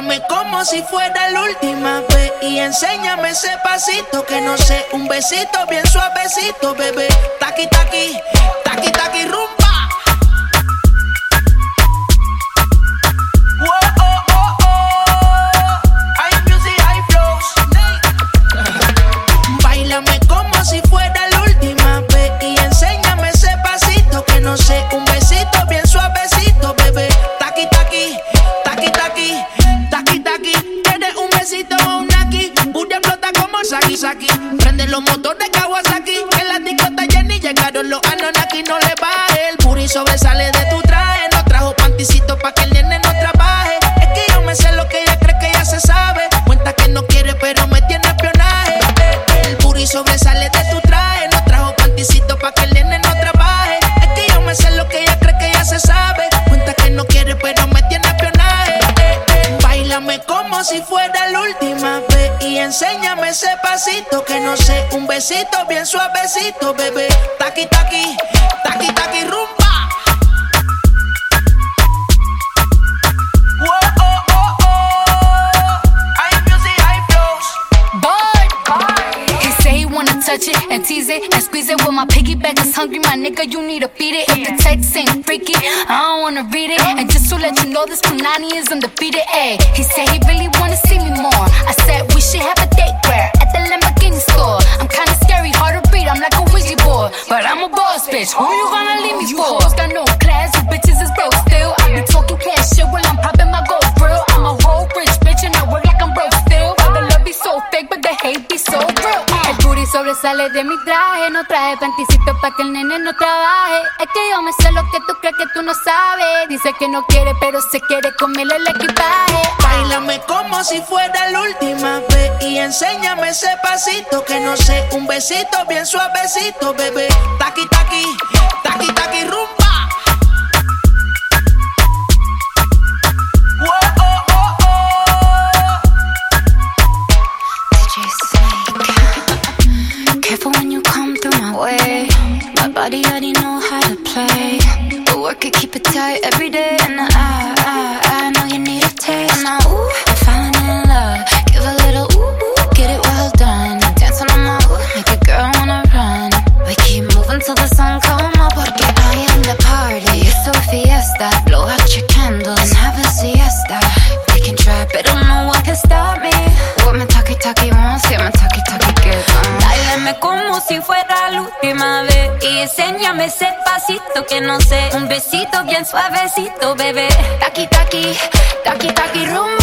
Báilame como si fuera la última vez y enséñame ese pasito que no sé, un besito bien suavecito, bebé. Taqui, taqui, taqui, taqui, rumba. Báilame como si fuera la última vez y enséñame ese pasito que no sé, un besito bien suavecito, bebé. Taqui, taqui, taqui, taqui, taqui, taqui. ¿Quieres un besito o un aquí? Booty explota como Saki, Saki. Prende los motores Kawasaki. En la discota Jenny llegaron los Anunnaki. No le baje, el booty sobresale de tu traje. No trajo panticito pa' que el nene no trabaje. Es que yo me sé lo que ella cree que ella se sabe. Cuenta que no quiere pero me tiene espionaje. El booty sobresale de tu traje. No trajo panticito pa' que el nene no trabaje. Es que yo me sé lo que ella cree que ella se sabe. Cuenta que no quiere pero me tiene espionaje. Báilame como si fuera la última vez y enséñame ese pasito que no sé, un besito bien suavecito, bebé. Taqui, taqui, taqui, taqui, rumba. Touch it and tease it and squeeze it. When my piggyback is hungry, my nigga, you need to feed it. If the text ain't freaky, I don't wanna read it. And just to let you know, this Punani is undefeated. Ayy, he said he really wanna see me more. I said we should have a date where at the Lamborghini store. I'm kinda scary, hard to read. I'm like a Ouija board, but I'm a boss bitch. Who you gonna leave me for? You got no class, you bitches is broke still. I be talking cash shit while I'm popping my gold grill. I'm a whole rich bitch and I work like I'm broke still. But the love be so fake, but the hate be so real. El booty sobresale de mi traje. No traje panticito pa' que el nene no trabaje. Es que yo me sé lo que tú crees que tú no sabes. Dice que no quiere pero se quiere comerle el equipaje. Báilame como si fuera la última vez y enséñame ese pasito que no sé, un besito bien suavecito, bebé. Taqui, taqui, taqui, taqui, rumba. Careful when you come through my way. My body already know how to play. But work it, keep it tight every day. And I know you need a taste. And now, ooh, I'm falling in love. Give a little ooh, get it well done. Dance on my ooh, make a girl wanna run. We keep moving till the sun come up. Porque I am the party. It's a fiesta. Blow out your candles and have a siesta. They can try, but no one can stop me. What my talkie wants, yeah, my talkie get on. Báilame como si fuera la última vez y enséñame ese pasito que no sé, un besito bien suavecito, bebé. Taqui, taqui, taqui, taqui, rumba.